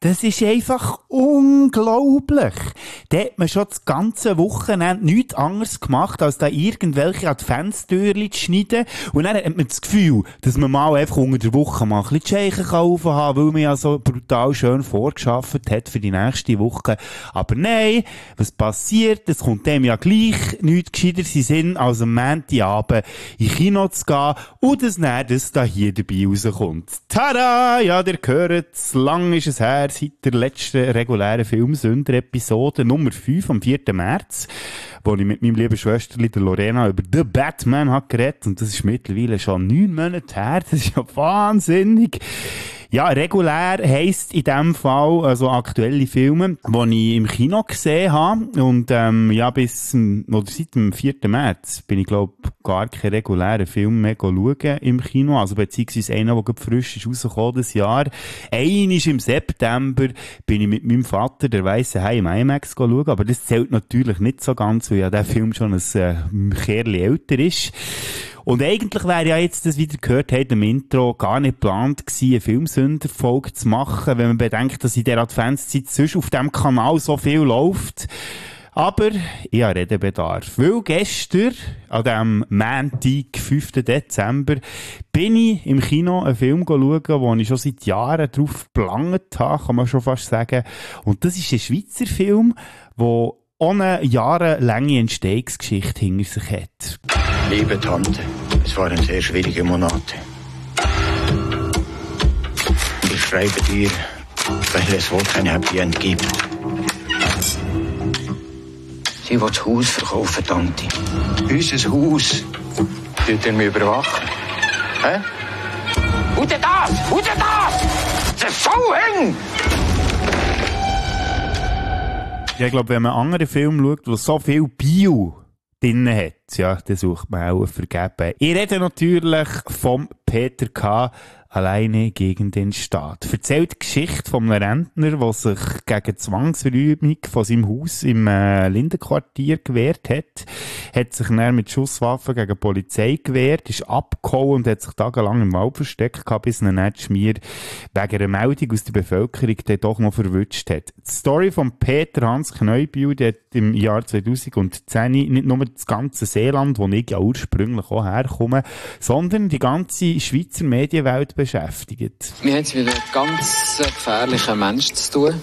Das ist einfach unglaublich. Da hat man schon das ganze Wochenende nichts anderes gemacht, als da irgendwelche Adventstürchen zu schneiden. Und dann hat man das Gefühl, dass man mal einfach unter der Woche mal ein bisschen Scheichen kaufen kann, weil man ja so brutal schön vorgeschafft hat für die nächste Woche. Aber nein, was passiert? Es kommt dem ja gleich nichts Gescheiteres in Sinn, als am Montagabend in Kino zu gehen und das da hier dabei rauskommt. Tada! Ja, ihr hört, lang ist es her, seit der letzten regulären Filmsünder-Episode Nummer 5 am 4. März, wo ich mit meinem lieben Schwesterli, der Lorena, über The Batman habe geredet. Und das ist mittlerweile schon 9 Monate her. Das ist ja wahnsinnig. Ja, regulär heisst in dem Fall also aktuelle Filme, die ich im Kino gesehen habe. Und ja, seit dem 4. März bin ich, glaube gar keinen regulären Film mehr schauen im Kino. Also beziehungsweise einer, der frisch ist rausgekommen das Jahr. Einer ist im September, bin ich mit meinem Vater, der Weisse Hai, im IMAX schauen. Aber das zählt natürlich nicht so ganz, weil ja der Film schon ein Kerl älter ist. Und eigentlich wäre ja jetzt, das wieder gehört habt, im Intro, gar nicht geplant gewesen, eine Filmsünder-Folge zu machen, wenn man bedenkt, dass in der Adventszeit sonst auf dem Kanal so viel läuft. Aber ich habe Redebedarf. Weil gestern, an dem Montag, 5. Dezember, bin ich im Kino einen Film schauen, wo ich schon seit Jahren drauf gelangt habe, kann man schon fast sagen. Und das ist ein Schweizer Film, der ohne jahrelange Entstehungsgeschichte hinter sich hat. Liebe Tante, es waren sehr schwierige Monate. Ich schreibe dir, weil es wohl kein Happy End gibt. Sie will das Haus verkaufen, Tante. Unser Haus. Tut ihr mich überwachen? Hä? Raus das! Raus das! Das ist so eng! Ja, ich glaube, wenn man andere Filme schaut, wo so viel Bio drin hat, ja, dann sucht man auch vergeben. Ich rede natürlich vom Peter K. alleine gegen den Staat. Erzählt die Geschichte von einem Rentner, der sich gegen Zwangsräumung von seinem Haus im Lindenquartier gewehrt hat sich dann mit Schusswaffen gegen die Polizei gewehrt, ist abgehauen und hat sich tagelang im Wald versteckt gehabt, bis ein Netzschmier wegen einer Meldung aus der Bevölkerung dann doch noch verwünscht hat. Die Story von Peter Hans Kneubühl, der hat im Jahr 2010 nicht nur das ganze Seeland, wo ich ja ursprünglich auch herkomme, sondern die ganze Schweizer Medienwelt beschäftigt. Wir haben es mit einem ganz gefährlichen Menschen zu tun,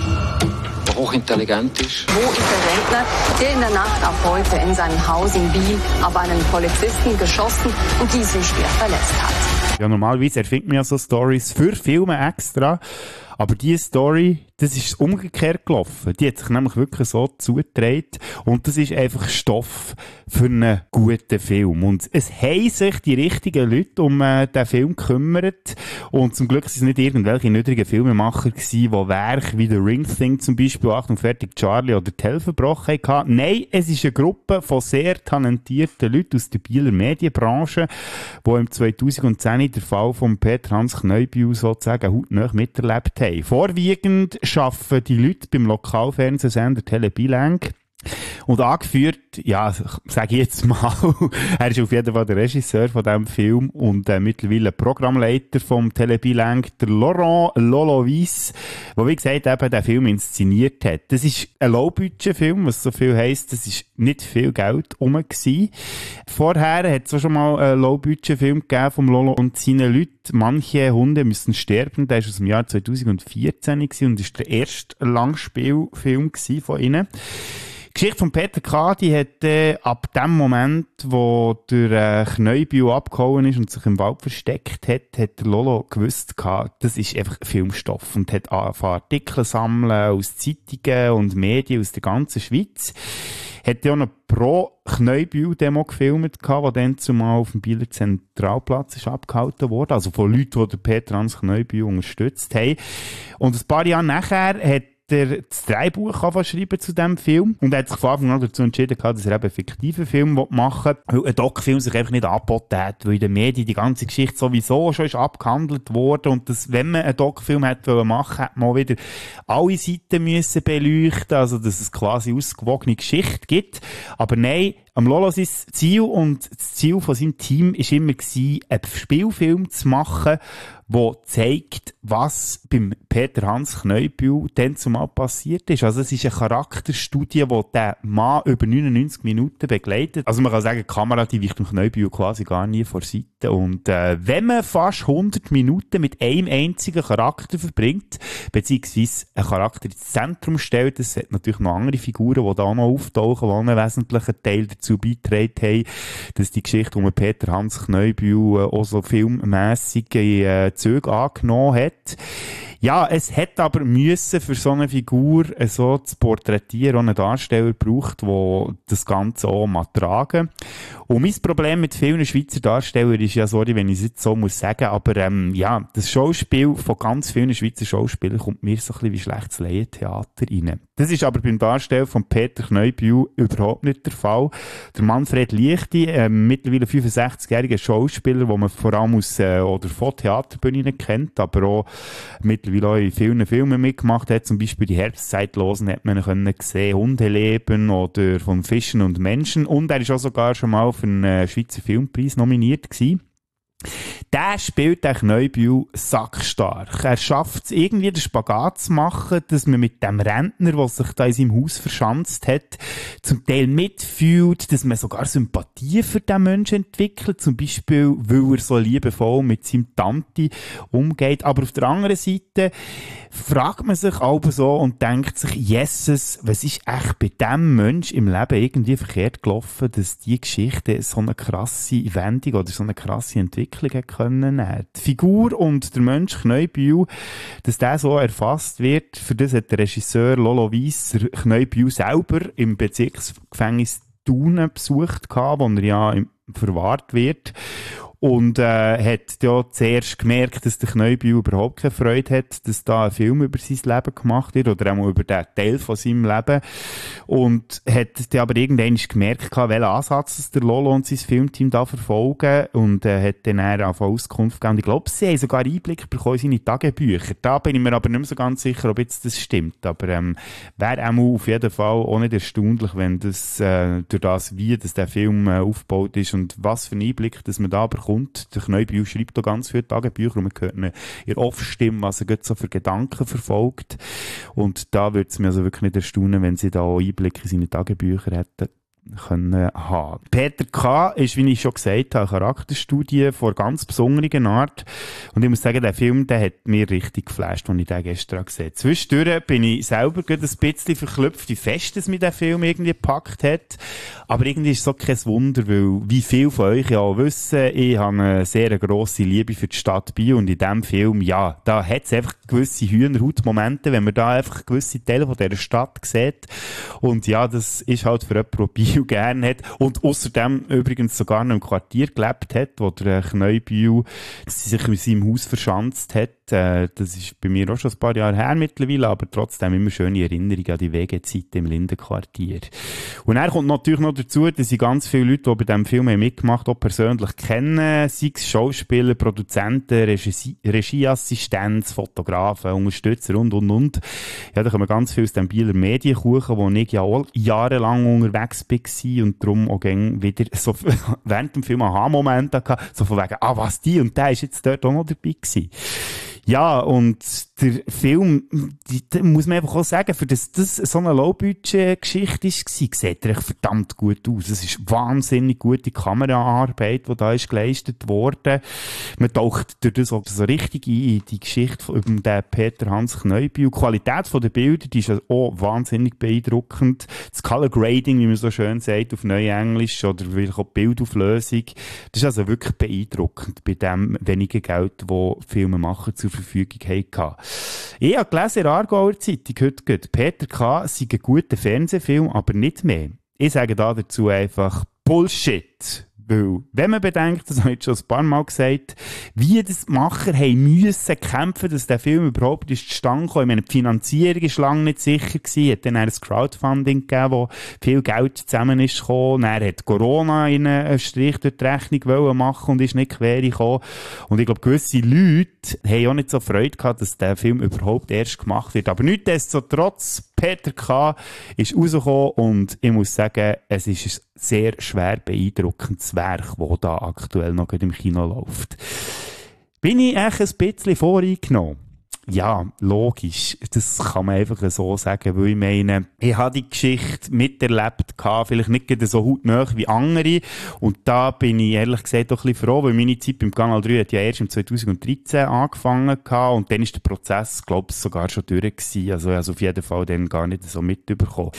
der hochintelligent ist. Wo ist der Rentner, der in der Nacht ab heute in seinem Haus in Biel auf einen Polizisten geschossen und diesen schwer verletzt hat? Ja, normalerweise erfindet man ja so Stories für Filme extra. Aber diese Story, das ist umgekehrt gelaufen. Die hat sich nämlich wirklich so zugetragen. Und das ist einfach Stoff für einen guten Film. Und es haben sich die richtigen Leute um den Film gekümmert. Und zum Glück sind es nicht irgendwelche niedrigen Filmemacher gewesen, die Werke wie The Ring Thing zum Beispiel, Achtung, fertig, Charlie oder Tell verbrochen hatten. Nein, es ist eine Gruppe von sehr talentierten Leuten aus der Bieler Medienbranche, die im 2010 den Fall von Peter Hans Kneubühl sozusagen hautnah miterlebt haben. Vorwiegend arbeiten die Leute beim Lokalfernsehsender Tele Bilang. Und angeführt, ja, sage ich jetzt mal, er ist auf jeden Fall der Regisseur von diesem Film und mittlerweile Programmleiter vom Tele Bilang, der Laurent Lolovis, der wie gesagt eben den Film inszeniert hat. Das ist ein Low-Budget-Film, was so viel heisst, das ist nicht viel Geld rum gewesen. Vorher hat es auch schon mal einen Low-Budget-Film gegeben vom Lolo und seinen Leuten. Manche Hunde müssen sterben, der ist aus dem Jahr 2014 gewesen und ist der erste Langspielfilm von ihnen. Die Geschichte von Peter K., die hat ab dem Moment, wo der Kneubühl abgehauen ist und sich im Wald versteckt hat, hat der Lolo gewusst, das ist einfach Filmstoff und hat angefangen Artikel sammeln aus Zeitungen und Medien aus der ganzen Schweiz. Hat ja auch eine Pro-Kneubühl-Demo gefilmt, die dann zumal auf dem Bieler Zentralplatz ist abgehalten wurde, also von Leuten, die den Peter Hans Kneubühl unterstützt haben. Und ein paar Jahre nachher hat das Drehbuch schreiben zu diesem Film und er hat sich von Anfang an dazu entschieden, dass er eben einen fiktiven Film machen will, weil ein Doc-Film sich einfach nicht angeboten hat, weil in den Medien die ganze Geschichte sowieso schon ist abgehandelt worden und dass, wenn man einen Doc-Film machen wollte, hätte man wieder alle Seiten müssen beleuchten, also dass es quasi ausgewogene Geschichte gibt. Aber nein, am Lolo sein Ziel und das Ziel von seinem Team war immer, einen Spielfilm zu machen, der zeigt, was beim Peter Hans Kneubühl dann zumal passiert ist. Also es ist eine Charakterstudie, die den Mann über 99 Minuten begleitet. Also man kann sagen, die Kamera, die weicht dem Kneubühl quasi gar nie vor Seite. Und wenn man fast 100 Minuten mit einem einzigen Charakter verbringt, beziehungsweise einen Charakter ins Zentrum stellt, es hat natürlich noch andere Figuren, die da auch noch auftauchen, die einen wesentlichen Teil dazu beigetragen haben, dass die Geschichte um Peter Hans Kneubühl auch so filmmässige Züge angenommen hat. Ja, es hat aber müssen für so eine Figur so zu porträtieren, auch einen Darsteller braucht, der das Ganze auch mal tragen. Und mein Problem mit vielen Schweizer Darstellern ist ja, sorry, wenn ich es jetzt so muss sagen, aber ja, das Schauspiel von ganz vielen Schweizer Schauspielern kommt mir so ein bisschen wie schlechtes Laientheater rein. Das ist aber beim Darsteller von Peter Kneubühl überhaupt nicht der Fall. Der Manfred Liechti, mittlerweile 65-jähriger Schauspieler, den man vor allem oder von Theaterbühnen kennt, aber auch mittlerweile auch in vielen Filmen mitgemacht hat, zum Beispiel die Herbstzeitlosen hat man können sehen, Hundeleben oder von Fischen und Menschen, und er ist auch sogar schon mal für einen Schweizer Filmpreis nominiert gewesen. Der spielt den Kneubühl sackstark. Er schafft es irgendwie, den Spagat zu machen, dass man mit dem Rentner, der sich da in seinem Haus verschanzt hat, zum Teil mitfühlt, dass man sogar Sympathie für den Menschen entwickelt, zum Beispiel, weil er so liebevoll mit seinem Tante umgeht. Aber auf der anderen Seite fragt man sich aber so und denkt sich, Jesus, was ist echt bei diesem Mensch im Leben irgendwie verkehrt gelaufen, dass die Geschichte so eine krasse Wendung oder so eine krasse Entwicklung können. Die Figur und der Mensch Kneubühl, dass der so erfasst wird, für das hat der Regisseur Lolo Weisser Kneubühl selber im Bezirksgefängnis Thun besucht, wo er ja verwahrt wird. Und hat ja zuerst gemerkt, dass der Kneubühl überhaupt keine Freude hat, dass da ein Film über sein Leben gemacht wird oder auch über den Teil von seinem Leben. Und hat dann aber irgendwann gemerkt, welchen Ansatz der Lolo und sein Filmteam da verfolgen, und hat dann auch Auskunft gegeben. Und ich glaube, sie haben sogar Einblick bekommen in seine Tagebücher. Da bin ich mir aber nicht mehr so ganz sicher, ob jetzt das stimmt. Aber wäre auch auf jeden Fall auch nicht erstaunlich, wenn das durch das, wie das der Film aufgebaut ist und was für einen Einblick, dass man da bekommt. Der Kneubühl schreibt da ganz viele Tagebücher und man hört ihn in der Off-Stimme, was er so für Gedanken verfolgt. Und da würde es mir also wirklich nicht erstaunen, wenn sie da auch Einblick in seine Tagebücher hätten können haben. Peter K. ist, wie ich schon gesagt habe, eine Charakterstudie von ganz besonderen Art. Und ich muss sagen, der Film, der hat mir richtig geflasht, als ich den gestern gesehen habe. Zwischendurch bin ich selber ein bisschen verklüpft, wie fest es mir der Film irgendwie gepackt hat. Aber irgendwie ist es so kein Wunder, weil, wie viele von euch ja auch wissen, ich habe eine sehr grosse Liebe für die Stadt Biel, und in diesem Film, ja, da hat es einfach gewisse Hühnerhautmomente, wenn man da einfach gewisse Teile von dieser Stadt sieht. Und ja, das ist halt für jemanden, der Biel gerne hat und außerdem übrigens sogar noch im Quartier gelebt hat, wo der Kneubühl sich in seinem Haus verschanzt hat. Das ist bei mir auch schon ein paar Jahre her mittlerweile, aber trotzdem immer schöne Erinnerungen an die WG-Zeit im Lindenquartier. Und er kommt natürlich noch dazu, dass ich ganz viele Leute, die bei diesem Film mitgemacht haben, auch persönlich kennen, sei es Schauspieler, Produzenten, Regieassistenz, Fotografen, Unterstützer und. Ja, da kommen ganz viel aus dem Bieler Medienkuchen, wo ich ja auch jahrelang unterwegs war und darum auch wieder so während dem Film Aha-Momente hatte, so von wegen, was, die und der ist jetzt dort auch noch dabei gewesen. Ja, und der Film, da muss man einfach auch sagen, für das so eine Low-Budget-Geschichte war, sieht er echt verdammt gut aus. Es ist wahnsinnig gute Kameraarbeit, die da ist geleistet worden. Man taucht durch das auch so richtig ein in die Geschichte über den Peter Hans Kneubühl. Die Qualität der Bilder, die ist auch wahnsinnig beeindruckend. Das Color Grading, wie man so schön sagt, auf Neuenglisch, oder vielleicht auch die Bildauflösung, das ist also wirklich beeindruckend bei dem wenigen Geld, das Filmemacher zur Verfügung hatten. Ich habe gelesen in der Aargauer Zeitung heute geht, Peter K. sei ein guter Fernsehfilm, aber nicht mehr. Ich sage da dazu einfach Bullshit. Weil, wenn man bedenkt, das habe ich schon ein paar Mal gesagt, wie das die Macher haben müssen kämpfen, dass der Film überhaupt zustande kam. Ich meine, die Finanzierung war lange nicht sicher gewesen. Es hat dann ein Crowdfunding gegeben, wo viel Geld zusammen ist gekommen. Dann hat Corona in einen Strich durch die Rechnung machen und ist nicht quer gekommen. Und ich glaube, gewisse Leute haben auch nicht so Freude gehabt, dass der Film überhaupt erst gemacht wird. Aber nichtsdestotrotz, Peter K. ist rausgekommen und ich muss sagen, es ist ein sehr schwer beeindruckendes Werk, das da aktuell noch im Kino läuft. Bin ich echt ein bisschen voreingenommen? Ja, logisch. Das kann man einfach so sagen, weil ich meine, ich habe die Geschichte miterlebt, vielleicht nicht gerade so hautnah wie andere. Und da bin ich ehrlich gesagt doch ein bisschen froh, weil meine Zeit beim Kanal 3 hat ja erst im 2013 angefangen gehabt und dann ist der Prozess, glaube ich, sogar schon durch gewesen. Also auf jeden Fall dann gar nicht so mitbekommen.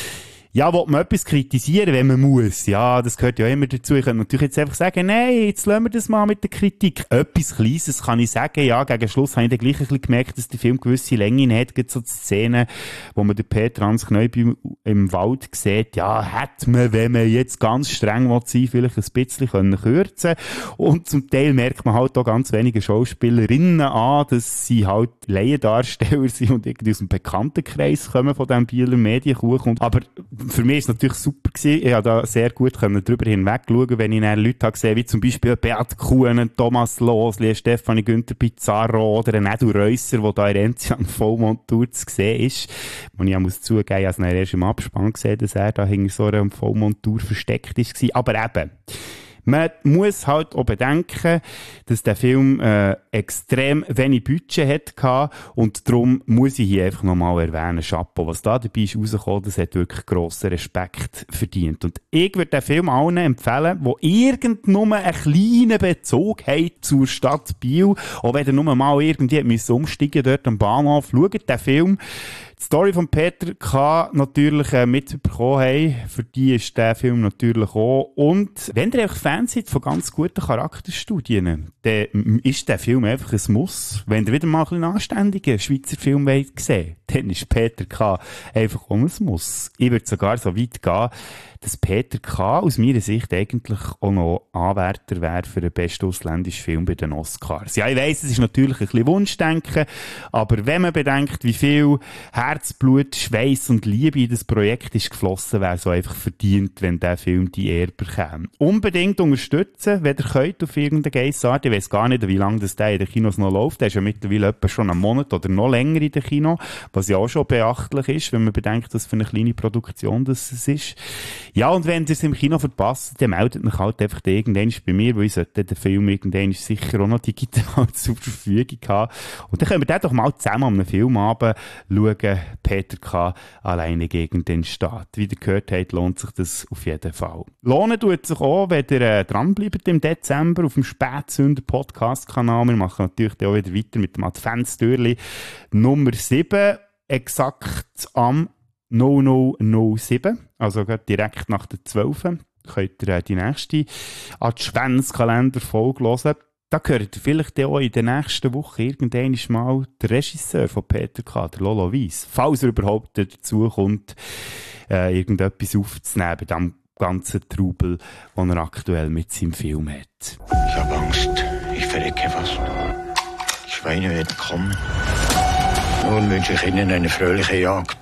Ja, will man etwas kritisieren, wenn man muss? Ja, das gehört ja immer dazu. Ich könnte natürlich jetzt einfach sagen, nein, jetzt lassen wir das mal mit der Kritik. Etwas Kleines kann ich sagen. Ja, gegen Schluss habe ich dann gleich ein bisschen gemerkt, dass der Film gewisse Längen hat. Gibt so die Szene, wo man den Peter Hans Kneubühl im Wald sieht. Ja, hätte man, wenn man jetzt ganz streng sein will, vielleicht ein bisschen kürzen können. Und zum Teil merkt man halt auch ganz wenige Schauspielerinnen an, dass sie halt Laiendarsteller sind und irgendwie aus dem Bekanntenkreis kommen von diesem Bieler Medienkuchen. Aber für mich war es natürlich super gewesen. Ich konnte da sehr gut drüber hinweg schauen, wenn ich dann Leute gesehen wie zum Beispiel Beat Kuhn, Thomas Losli, Stefanie Günther Pizarro oder ein Edu Reusser, der da in Enzian Vollmontur zu sehen ist. Und ich muss zugeben, ich habe erst im Abspann gesehen, dass er da hinter so einer Vollmontur versteckt war. Aber eben, man muss halt auch bedenken, dass der Film extrem wenig Budget hatte und darum muss ich hier einfach nochmal erwähnen, Chapeau, was da dabei ist rausgekommen, das hat wirklich grossen Respekt verdient. Und ich würde den Film allen empfehlen, die irgend nur einen kleinen Bezug haben zur Stadt Biel, auch wenn ihr nur mal irgendwie umsteigen dort am Bahnhof, schaut den Film. Die Story von Peter K. natürlich mitbekommen haben, für die ist der Film natürlich auch. Und wenn ihr einfach Fans seid von ganz guten Charakterstudien, dann ist der Film einfach ein Muss. Wenn ihr wieder mal einen anständigen Schweizer Film wollt sehen, dann ist Peter K. einfach auch ein Muss. Ich würde sogar so weit gehen, dass Peter K. aus meiner Sicht eigentlich auch noch Anwärter wäre für den besten ausländischen Film bei den Oscars. Ja, ich weiss, es ist natürlich ein bisschen Wunschdenken, aber wenn man bedenkt, wie viel Herzblut, Schweiß und Liebe in das Projekt ist geflossen, wäre so einfach verdient, wenn der Film die Ehre bekäme. Unbedingt unterstützen, wenn ihr könnt auf irgendeine Geissart. Ich weiss gar nicht, wie lange das der in den Kinos noch läuft. Der ist ja mittlerweile etwa schon einen Monat oder noch länger in den Kino, was ja auch schon beachtlich ist, wenn man bedenkt, was für eine kleine Produktion das ist. Ja, und wenn ihr es im Kino verpasst, dann meldet mich halt einfach irgendwann bei mir, weil ich sollte den Film irgendwann sicher auch noch digital zur Verfügung haben. Und dann können wir den doch mal zusammen an einem Filmabend schauen, Peter K. alleine gegen den Staat. Wie ihr gehört habt, lohnt sich das auf jeden Fall. Lohnen tut sich auch, wenn ihr dranbleibt im Dezember auf dem Spätsünder Podcast-Kanal. Wir machen natürlich auch wieder weiter mit dem Adventstürli Nummer 7, exakt am 0007, also direkt nach der 12. Könnt ihr die nächste Adventskalender-Folge hören. Da gehört ihr vielleicht auch in der nächsten Woche irgendwann mal der Regisseur von Peter K., der Lolo Weiss, falls er überhaupt dazu kommt, irgendetwas aufzunehmen bei dem ganzen Trubel, den er aktuell mit seinem Film hat. Ich habe Angst, ich verrecke fast. Die Schweine werden kommen. Nun wünsche ich Ihnen eine fröhliche Jagd.